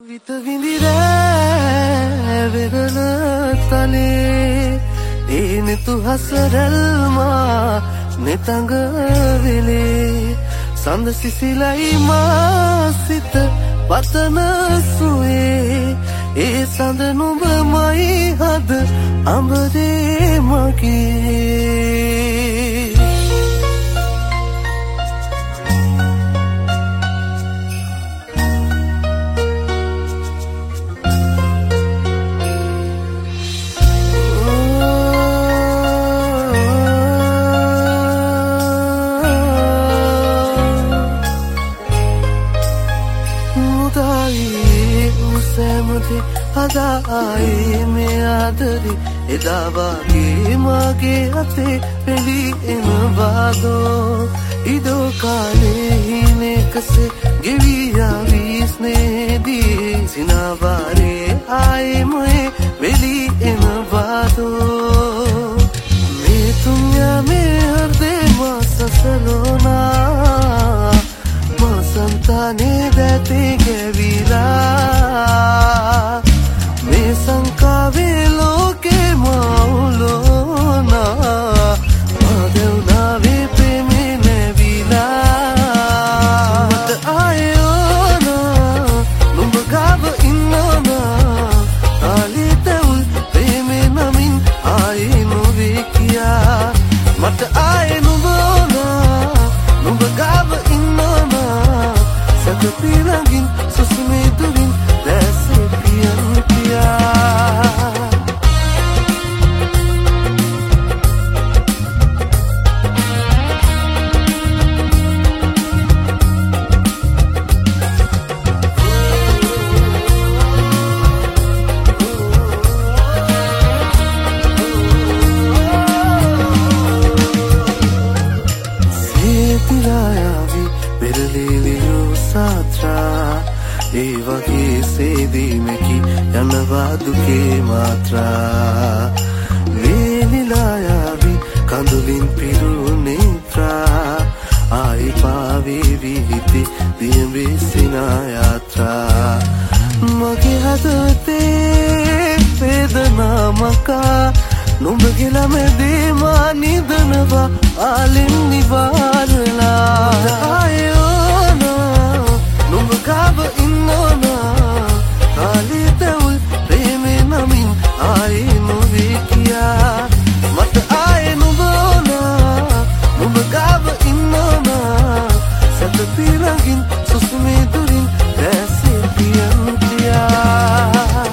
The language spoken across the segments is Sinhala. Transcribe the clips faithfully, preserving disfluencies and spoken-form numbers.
විත විඳිරෑ වෙරළ තලේ ඒ නෙතු හසරල්මා නෙතඟ වෙලේ සඳ සිසිලයි මා සිත පතන සුවේ ඒ සඳ නුඹමයි හද අඹරේ මගේ අදායි මේ ආදරේ එදා වගේ මගේ අතේ පෙළි එනවාදෝ ඉදෝ කාලේ හිනකසේ ගෙවියා විස්නේදී සිනාවාරේ ආයෙමේ වෙලි එනවාදෝ මේ තුන්යා මේ හෘදේ මාසසලෝනා මාසන්තානේ දැතේ ගෙවිලා संकावे लोके मौलोना माधवनावे प्रेमे नेविला मत आयो ना नुඹ ගාව ඉන්නනා ආලේ තවුල් ප්‍රේමේ නමින් ආයේ නොවේ කියා මට ආයේ නුඹ ඕනා නුඹ ගාව ඉන්නනා සතුටි ළඟින් සුසුමේ දුරින් දැසේ පියන් දුකේ මාත්‍රා වේලිලායාවි කඳුලින් පිරුණේත්‍රා ආයි පාවේ විහිති දියඹේ සිනා යාත්‍රා මගේ හදවතේ වේදනාමකා නුඹ ගිලා මැදේ මා නිදනවා ආලෙන් නිවාරලා ආයෝනා නුඹ ගාව ඉන්නෝනා ආලේ තවුල් नमीन आए नोवे किया मत आए नुबोना नुब गाव इन्नोना सत पिरंगिन सुसुमे दुरिन ऐसे पियन किया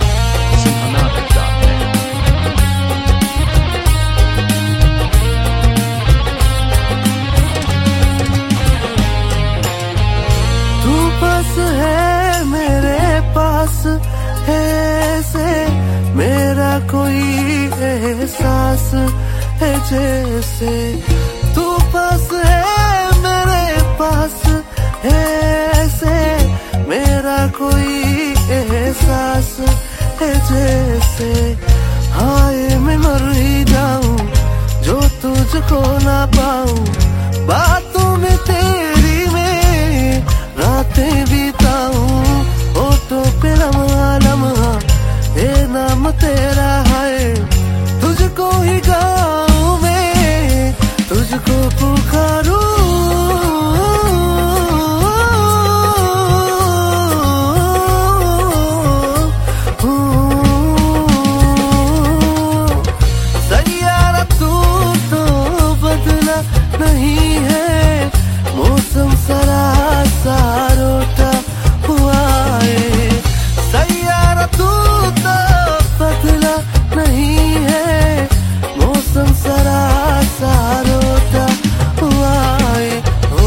तू पास है मेरे पास है मेरा कोई एहसास है जैसे तू पास है मेरे पास ऐसे मेरा कोई एहसास है जैसे हाय मैं मर ही जाऊं जो तुझको ना पाऊं बातों में तेरी में रातें बिताऊं ओठों पे लम्हा लम्हा ये नाम तेरा है तुझको ही गाऊं मैं तुझको पुकारूं सैयारा तू तो बदला नहीं है मौसम सरा सारोटा हुआ है सैयारा तू बदला नहीं है मौसम सरा सारोटा हुआ है ओ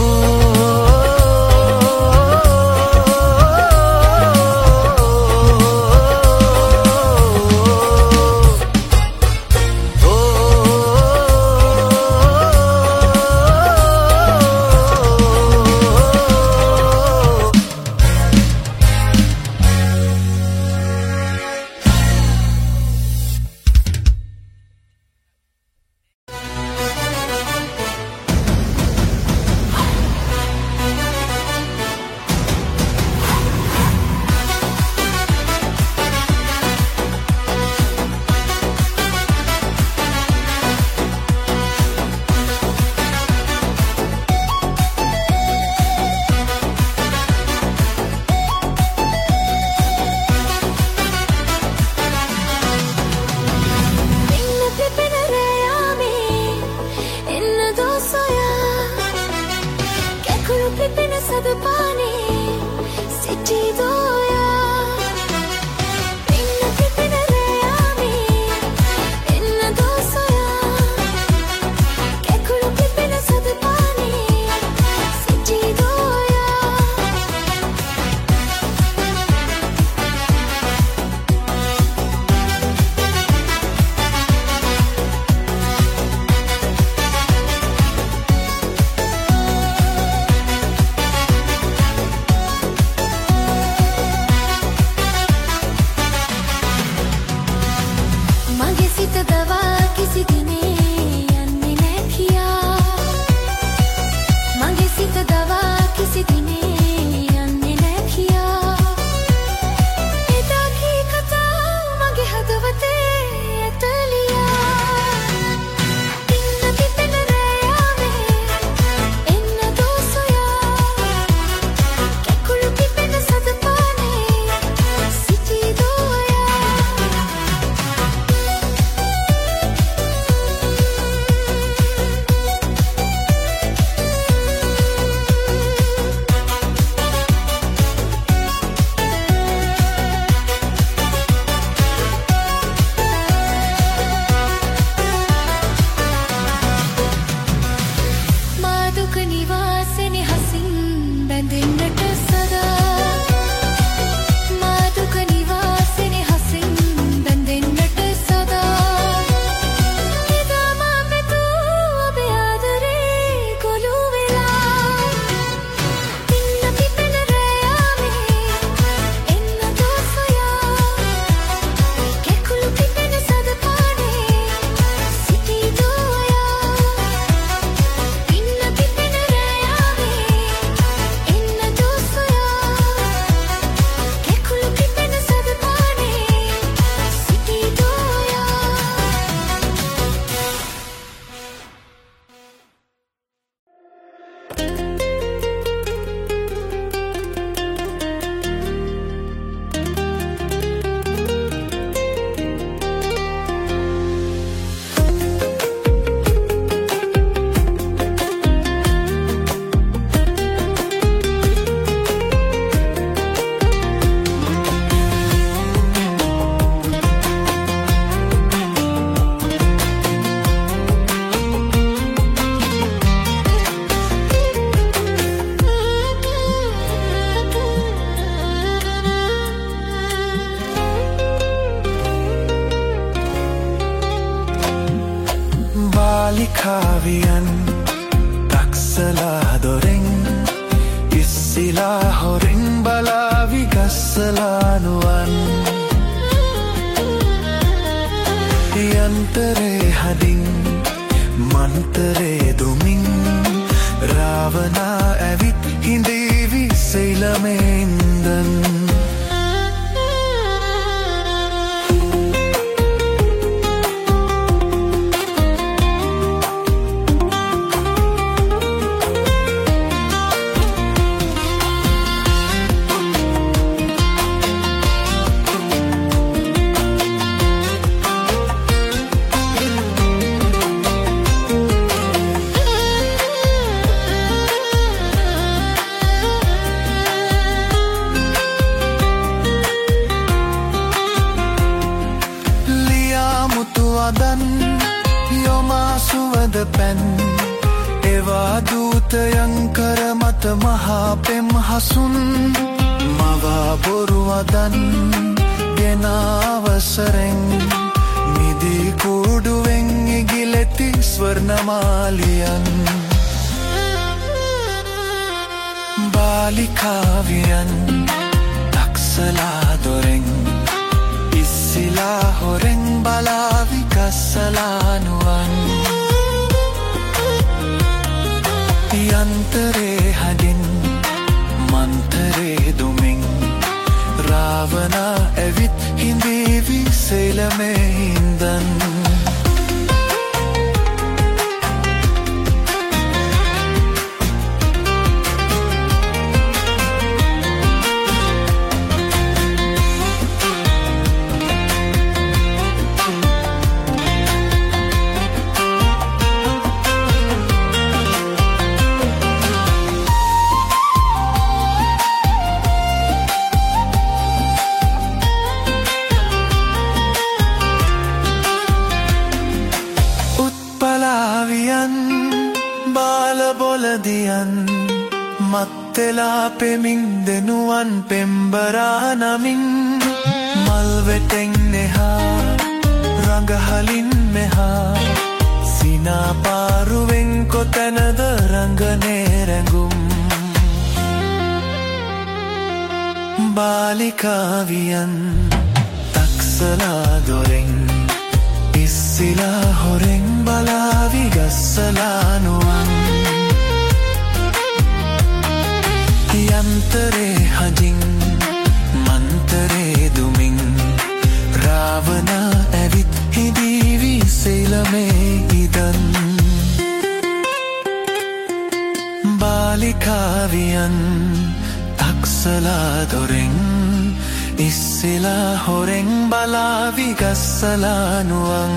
බාලිකාවියන් තක්සලා දොරෙන් ඉස්සිලා හොරෙන් බලා විගස්සලා නුවන් යන්තරේ හදින් මන්තරේ දුමින් රාවනා ඇවිත් හිඳීවි සෙයිලමෙන්දන් පැන් එවා දූතයන් කර මත මහා පෙම් හසුන් මවා බොරුවදන් ගෙන අවසරෙන් මිදී කුඩුවෙන් ඉගිලෙති ස්වර්ණමාලියන් බාලිකාවියන් තක්සලා දොරෙන් ඉස්සිලා හොරෙන් බලා විගස්සලා නුවන් යන්තරේ හදින් මන්තරේ දුමින් රාවනා ඇවිත් හිඳීවි සෙයිලමේ හින්දන් මත්තෙලා පෙමින් දෙනුවන් පෙම්බරා නමින් මල්වෙටෙන් නෙහා රඟහලින් මෙහා සිනාපාරුවෙන් කොතැනද රංගනේ රැඟුම් බාලිකාවියන් තක්සලා දොරෙන් ඉස්සිලා හොරෙන් බලා විගස්සලා නුවන් යන්තරේ හදින් මන්තරේ දුමින් රාවනා ඇවිත් හිඳීවි සෙයිලමේ ඉදන් බාලිකාවියන් තක්සලා දොරෙන් ඉස්සිලා හොරෙන් බලා විගස්සලා නුවන්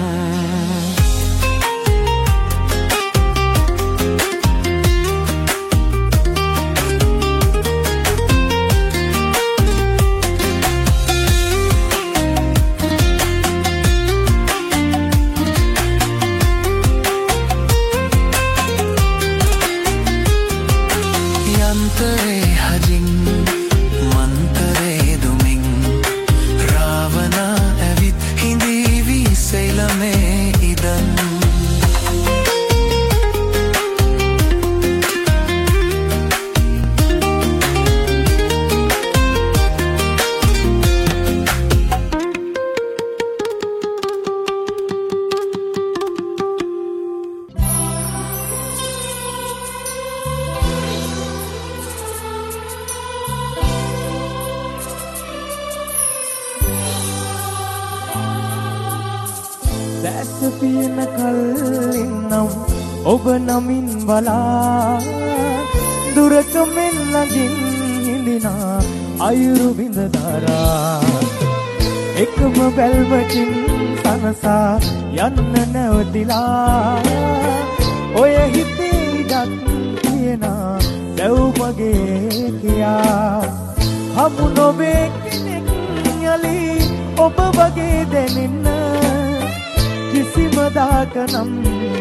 ඔබ නමින් බලා දුරක මෙන් ළඟින් හිඳිනා අයුරු බිඳ දරා එකම බැල්මකින් සනසා යන්න නැවතිලා ඔය හිතේ ඉඩක් තියනා දැව් මගේ කියා හමු නොවේ කෙනෙක් යලි ඔබ වගේ දැනෙන්න කිසිම දාක නම්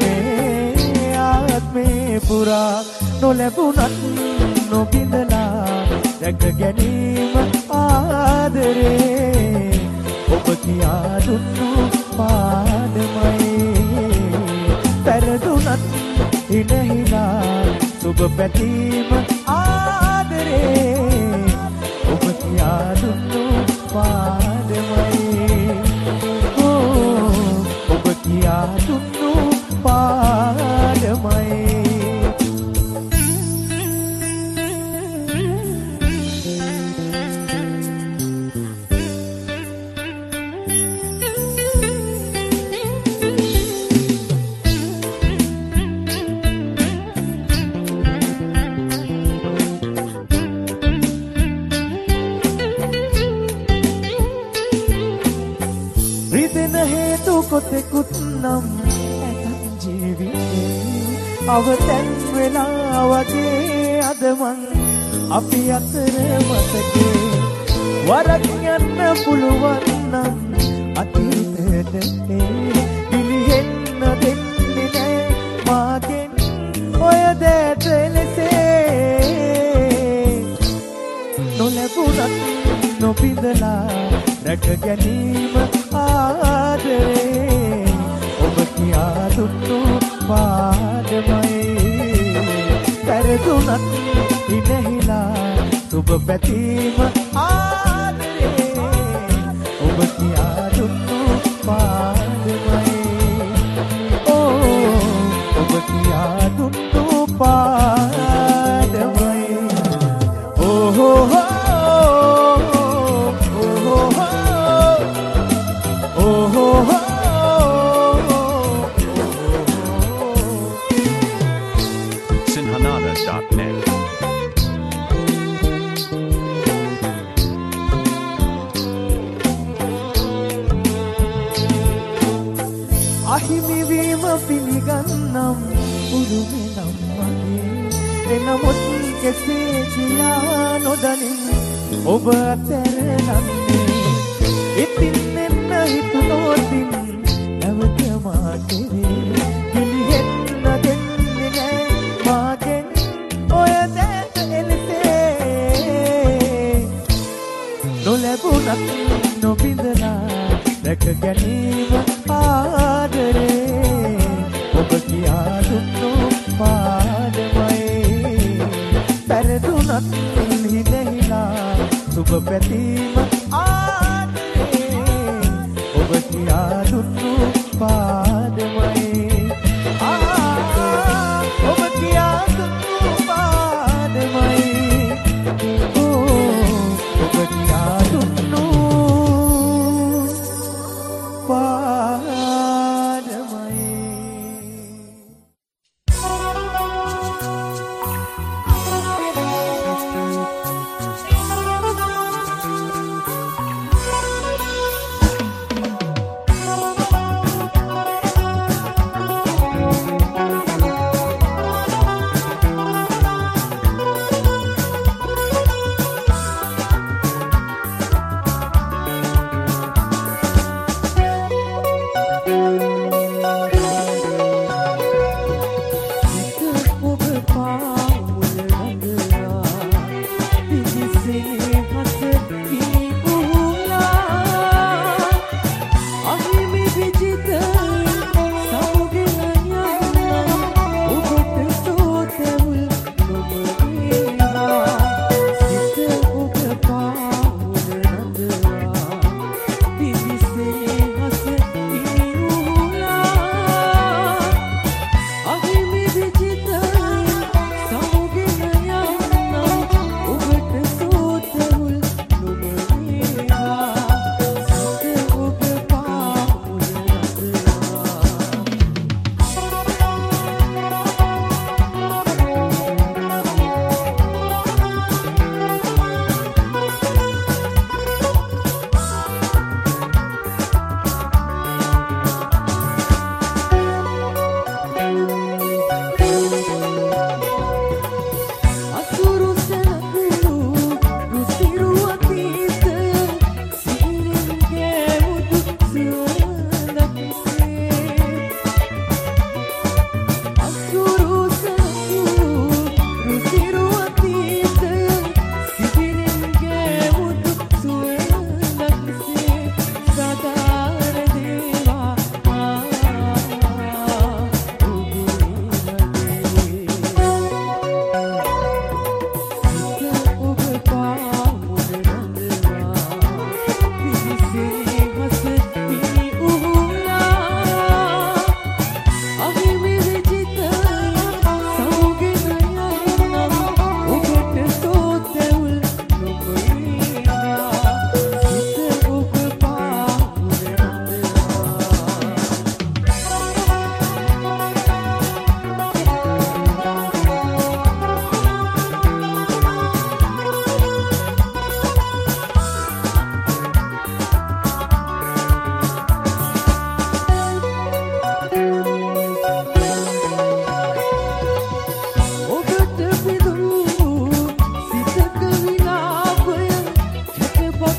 ආත්මේ පුරා නොලැබුණත් නොබිඳලා දැක ගැනීම ආදරේ ඔබ කියා දුන්නු පාදමයි පෙරදුන පැතීම ආදරේ ඔබ කියා දුන්නු පාඩමයි ඔබ කියා දුන්නු පාඩමයි කොතෙකුත් නම් ඇතන් ජීවිතේ අවතැන් වෙලා වගේ අද මං අපි අතර මතකේ වරක් යන්න පුළුවන් නම් අතීතයට පිළිහෙන්න දෙන්නේ නෑ මාගෙන් ඔය දැට එලෙසේ නොලැබුණත් නොබිඳලා රැක ගැනීම ආදරේ ඔබ කියා දුන්නු පාඩමයි පෙරදුනත් ඉනහිලා සුබ පැතීම ආදරේ ඔබ කියා දුන්නු පාඩමයි ඔබ කියා දුන්නු පාඩමයි ඕහෝ sinhanada dot net අහිමි වීම පිළිගන්නම් උරුමෙනම් මගේ එනමුත් කෙසේ කියා නොදනින් ඔබ අතරලන්නේ ඉතින් එන්න හිතුනොතින් නැවත මා කෙරේ පිළිහෙන්න දෙන්නේ නෑ මාගෙන් ඔය දැට එලෙසේ නොලැබුණත් නොබිඳලා දැක ගැනීම ආදරේ ඔබ කියා දුන්නු පාඩමයි පෙරදුනත් හිනහිලා සුබ පැතීම ආදරේ ඔබ කියා දුන්නු පාඩමයි ඔබ කියා දුන්නු පාඩමයි ඔබ කියා දුන්නු Thank you.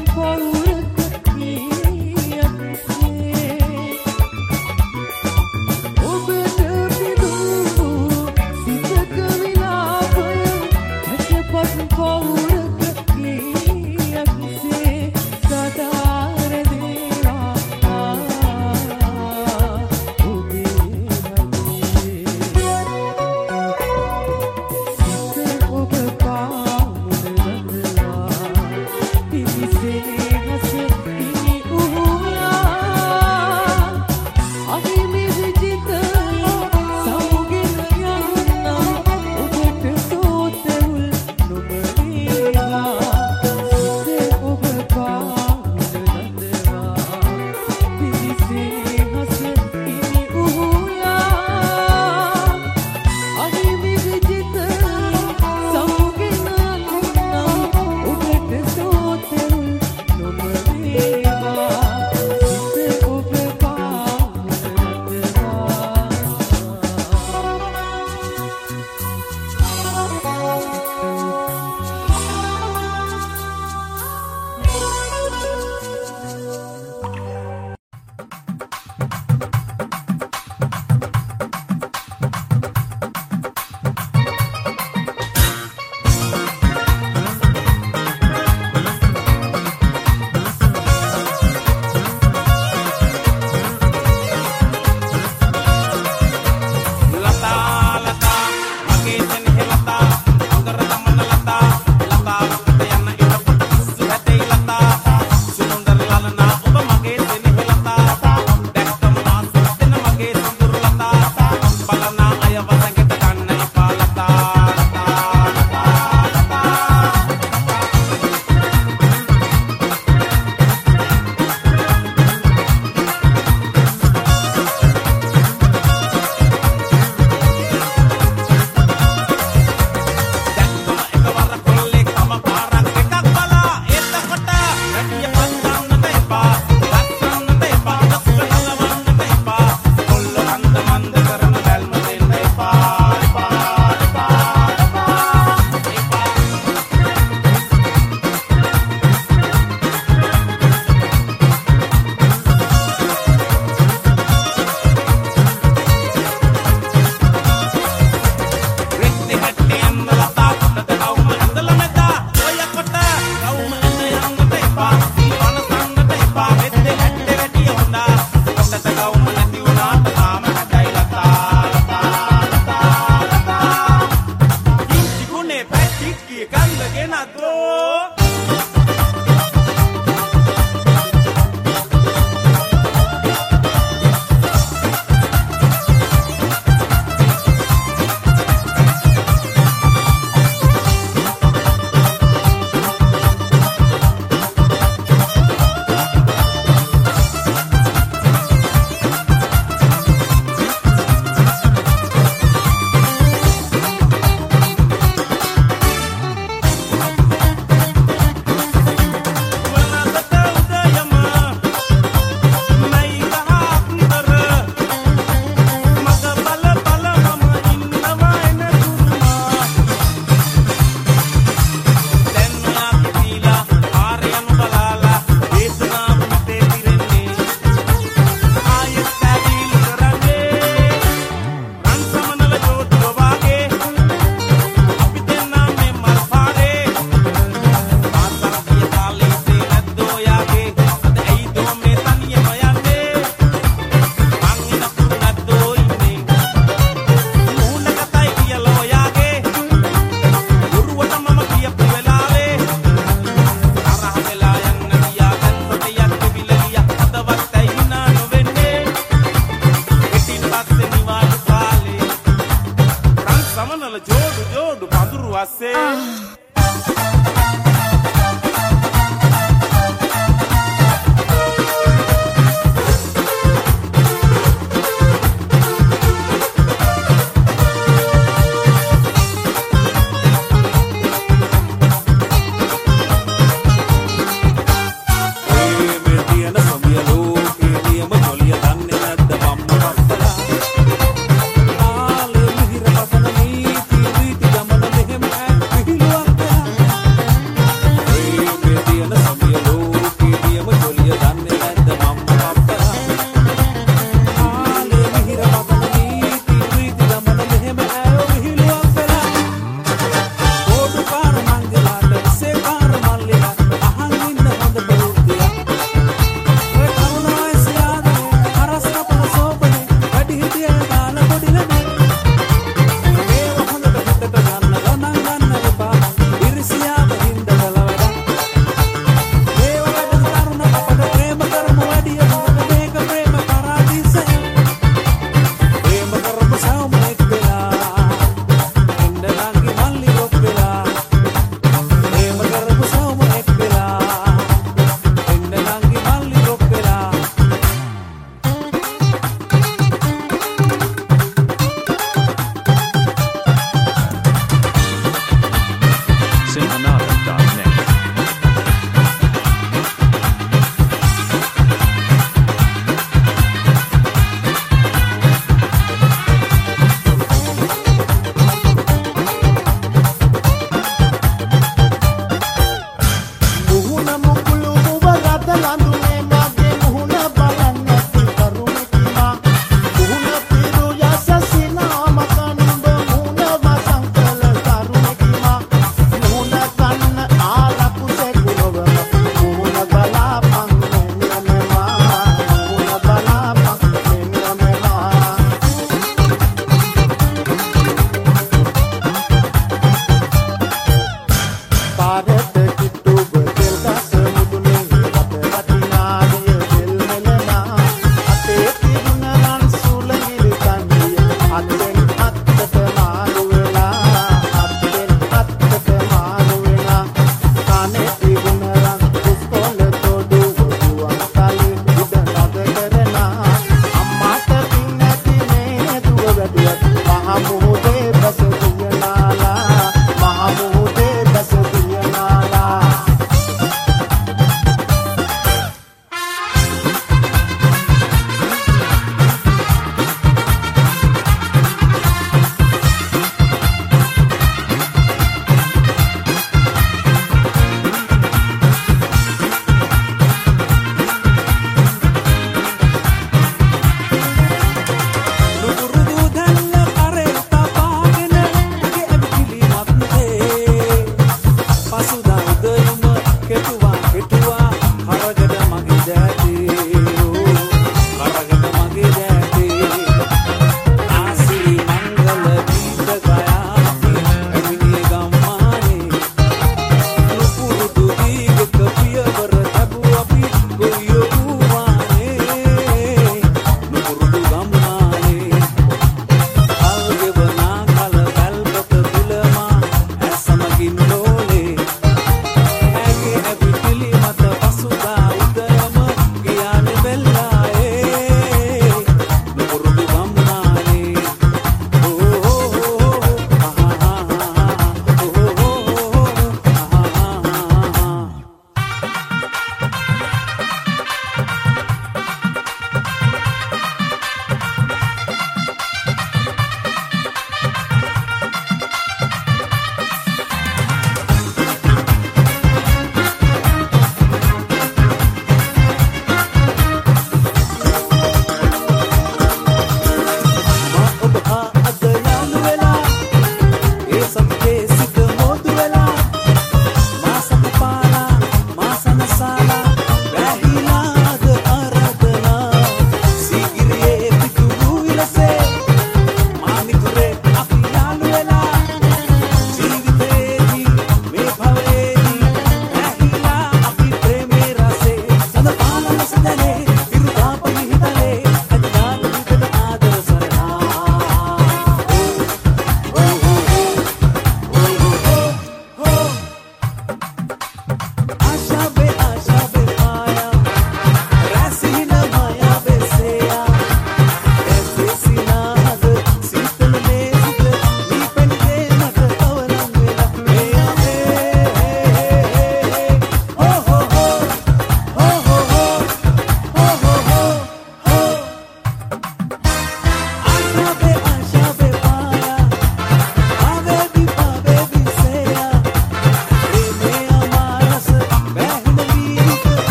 Ini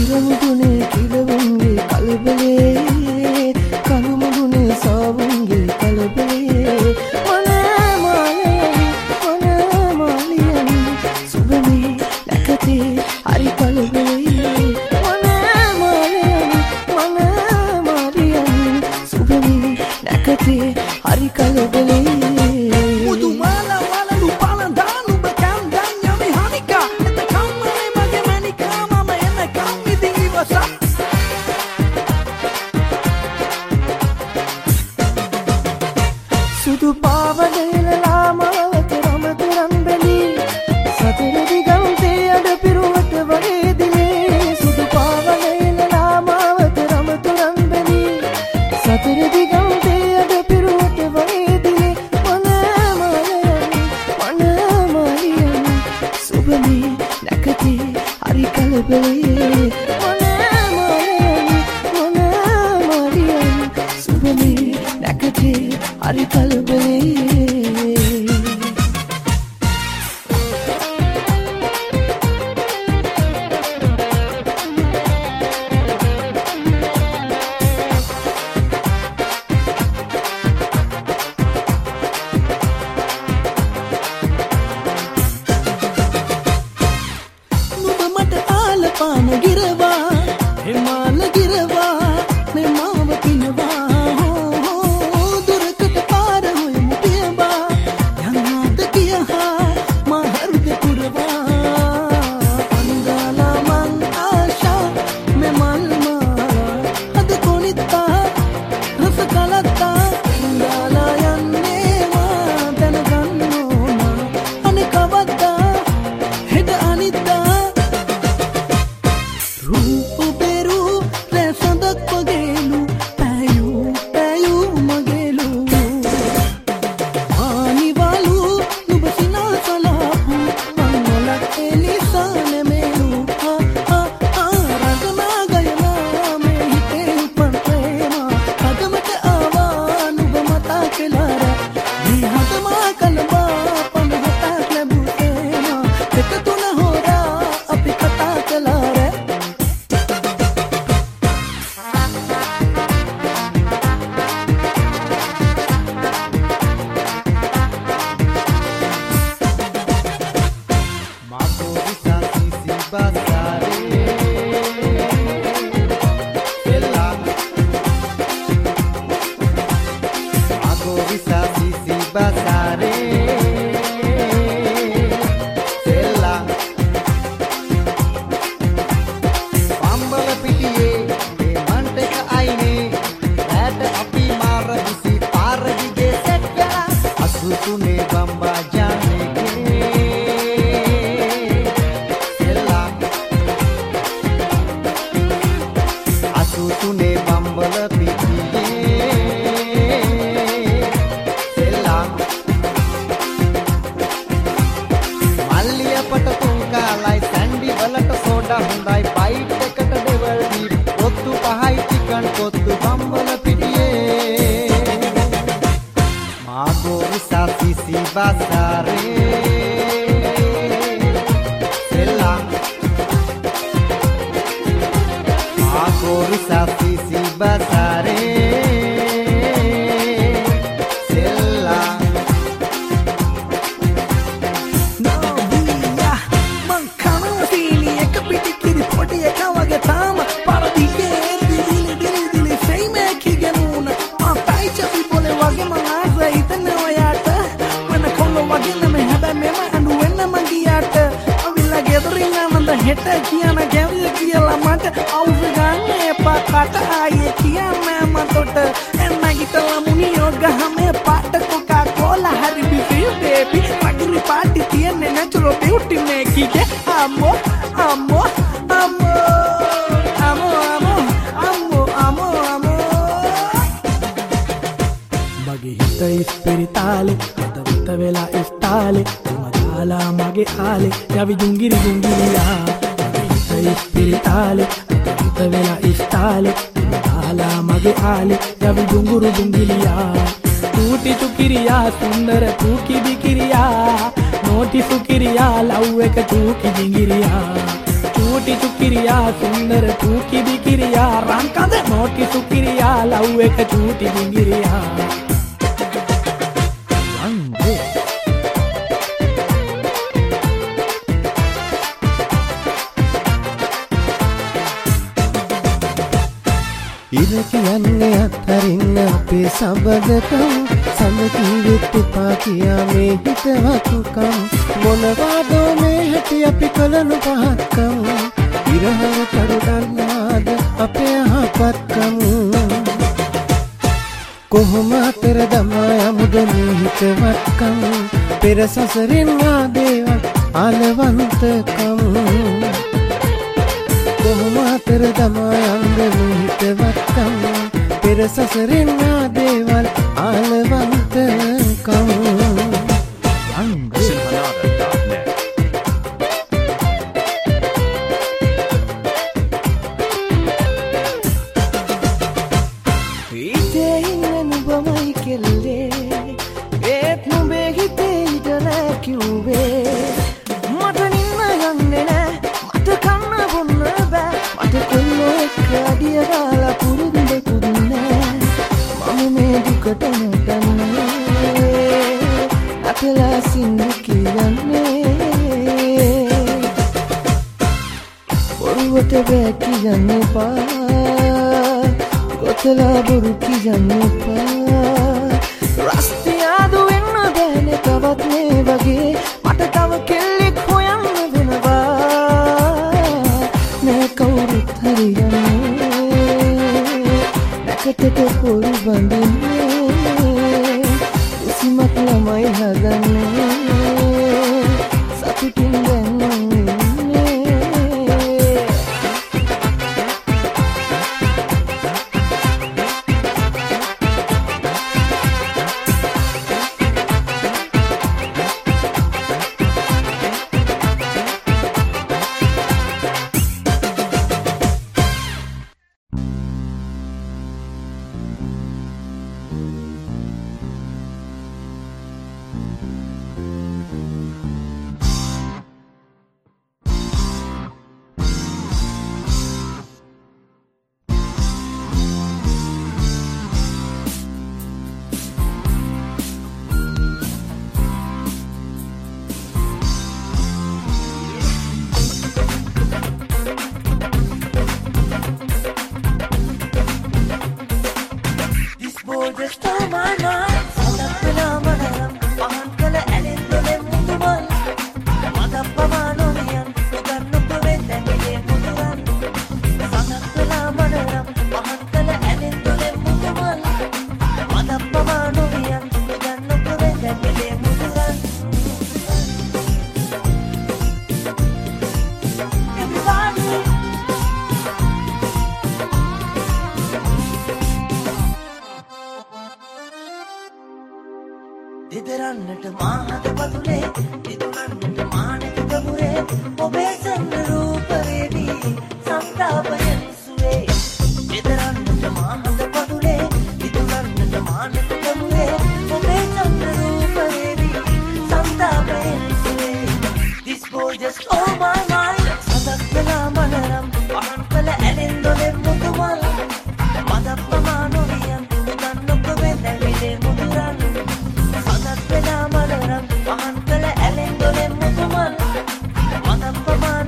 ඉරමුදුනේ කිලවුන්ගේ කලබලේ කනුමුදුනේ සාවුන්ගේ කලබලේ මනේ මාලියනි මනේ මාලියනි සුබමේ නැකතේ හරි කලබලේ මනේ මාලියනි මනේ මාලියනි සුබමේ නැකතේ හරි කලබලේ සුදු පාවඩේලලා මාවත රමතුරන් බැලී සතර දිගන්තේ අඩ පිරුවට වගේ දිනේ සුදු පාවඩේලලා මාවත රමතුරන් බැලී සතර දිගන්තේ අඩ පිරුවට වගේ දිනේ මනේ මාලියනි මනේ මාලියනි සුබමේ නැකතේ හරි කලබලේ මනේ මාලියනි මනේ මාලියනි සුබමේ නැකතේ හරි කලබලේ නුඹ මට ආල පාන ගිරවා හිමාල ගිරවා මේ මාව පිනවා Yavi jungiri jungiriya Yavi spiritale Yavi vela istale Ala mage ale Yavi junguru jungiriya Tuti chukiriya Sundara tuki bikiriya Noti sukiriya Lauweka tuki jingiriya චූටි චුකිරියා සුන්දර කූකි බිකිරියා රංකඳ නෝටි සුකිරියා ලව් එක චූටි බිංගිරියා ඉර කියන්නේ අත්තරින්න අපේ සබදකම් සඳ කීවෙත් එපා කියා මේ හිතවත්කම් මොනවාදෝ මේ හැටි අපි කලනු පහත්කම් ඉරහර කරුඩන්නාද අපේ අහපත්කම් කොහොම අතර දමා යමුද මේ හිතවත්කම් පෙර සසරින් ආදේවත් ආලවන්තකම් කොහොම අතර දමා යන්ද මේ හිතවත්කම් පෙර සසරින් ආදේවල් ආලවන්තකම් Sinhanada dot net. හිතේ ඉන්න නුඹමයි කෙල්ලේ ඒත් නුඹේ හිතේ ඉඳ නෑ කිව්වේ මට නින්න යන්නේ නෑ මට කන්න බොන්න බෑ මට කොල්ලෝ එක්ක අඩිය දාලා පුරුදු දෙකුත් නෑ මම මේ දුකට නැටන්නේ අපලා සින්න කියන්නේ බොරුවට බෑ කියන්න එපා ගොතලා බොරු කියන්න එපා රස්තියාදු වෙන්න බෑනේ තවත් මේ වගේ මට තව කෙල්ලෙක් හොයන්න වෙනවා නෑ කවුරුත් හරියන්නේ නැකතට පොරු බඳින්නේ උසිමක් ළමයි හදන්නේ සතුටින් දැන් මං ඉන්නේ දෙදරන්නට මාහත පතුලේ දිදුනන්නට මානෙක ගමුරේ ඔබේ සන්න රූප වේදී සංතාපයෙන් සුවේ දෙදරන්නට මාහත පතුලේ දිදුනන්නට මානෙක ගමුරේ ඔබේ සන්න රූප වේදී සංතාපයෙන් සුවේ This boy just oh my mind සදක් වෙලා මනරම් පහන් කළ ඇලෙන් දොලෙන් මුතුමල් මදප්පමා නොවියන් උදන්නොක වෙදැවිලේ මුදුරන් සදක් වෙලා මනරම් පහන් කළ ඇලෙන් දොලෙන් මුතුමල් මදප්පමා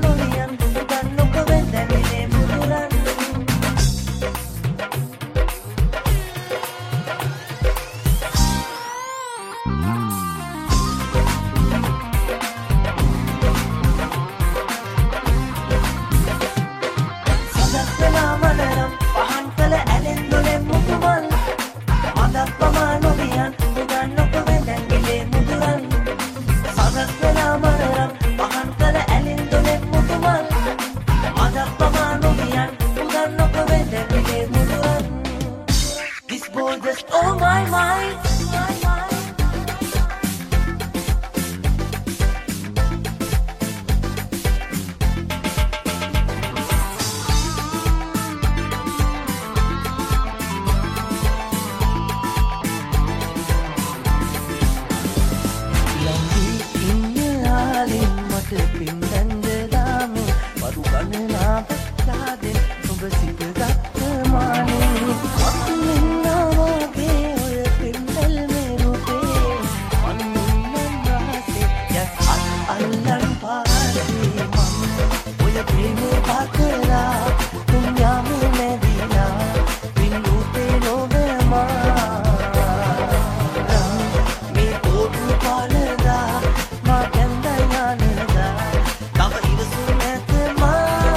නාවකාදෙන් ඔබ සිතගත් මානේ වත්මින්නාවාගේ ඔය පින්දල් මේ රූපේ මන්නින්න රාසේ යත් අල්ලන් පාරේ මම ඔය ප්‍රේමේ පාකලා තුන්යාමේ නැදිලා පින් රූපේ නොවමා මේ පොඩු පාලදා මා කැන්දයනදා තව ඉවසු නැතමා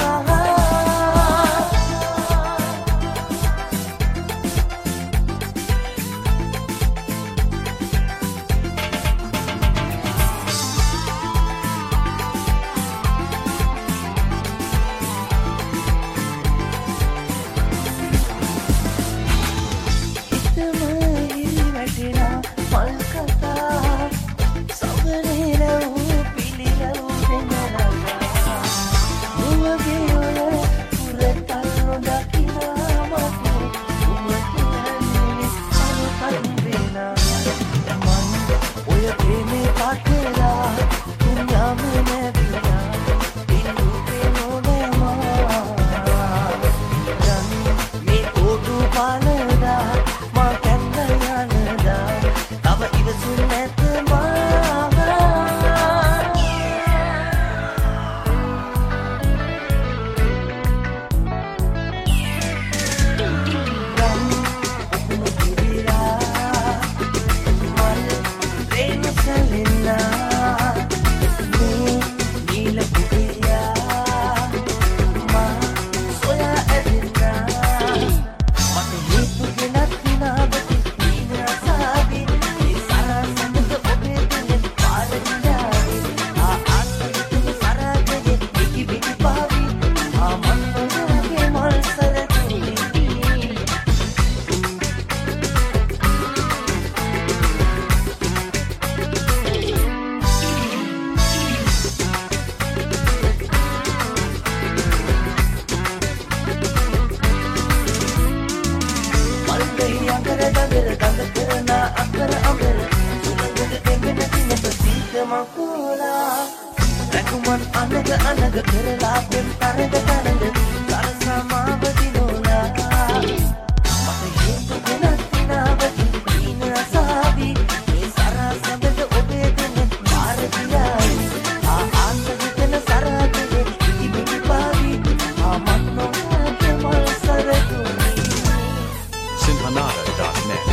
sinhanada dot net.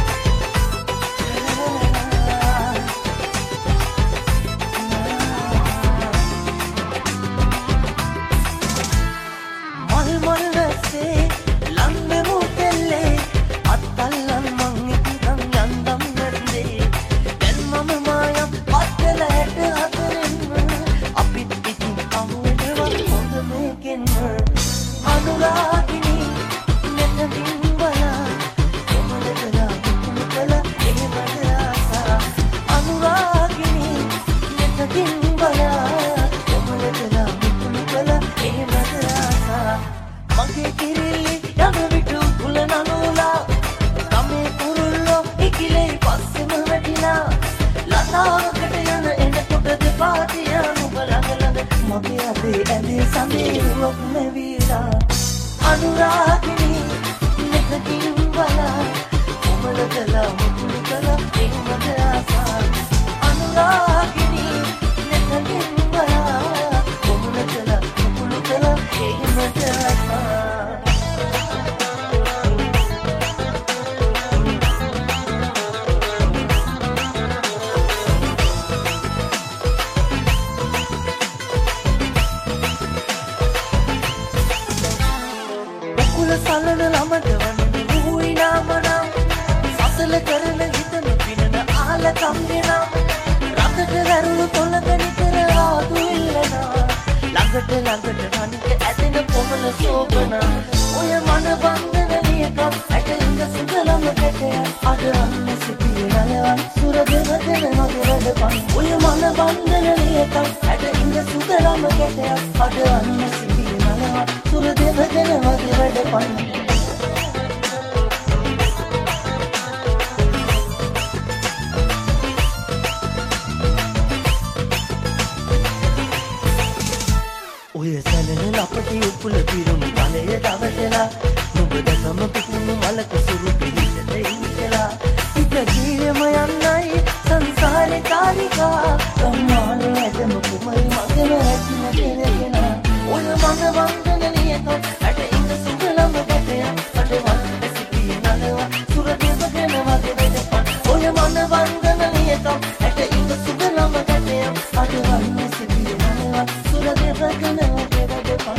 ඔය සැලෙන ලපටි උපුල පිරුණු බලය දවටලා නුඹ දැකම පිපුණු මලක සුරු පිළිසෙට ඉඳලා ඉත ජීවම යන්නයි සංසාරේ කාරිකා සම්මාන ඇදම කුමරි මගේ රැකින දෙරගෙන ඔය මන වන්දන නියත ඇට ඉඳ සුගලම ගැටය අඩ වන්ද සිටියේ නලවා සුර දෙවගෙන වගේ වෙදපන් ඔය මන වන්දන නියත ඇට ඉඳ සුගලම ගැටය අඩ වන්ද සිටියේ නලවා සුර දෙවගෙන වගේ වෙදපන්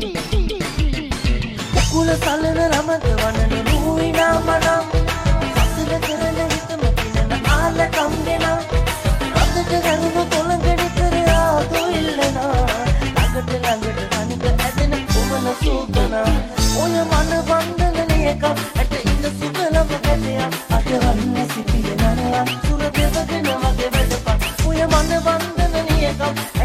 කුල සලන රමත වනන නුවිනා මනම් සසල කරන හිතම පිනන ආල කම්දෙනා රතට ගරුණු තොලඟඩි කර ආදු ඉල්ලනා ළඟට ළඟට අනික ඇදෙන කුමන සූතනා ඔය මන වන්දනලියක ඇට ඉඳ සුගලම ගැටයක් අටවන්නේ සිටිය නනවා සුර දෙවගෙන වගේ වැඩපන් ඔය මන වන්දනලියක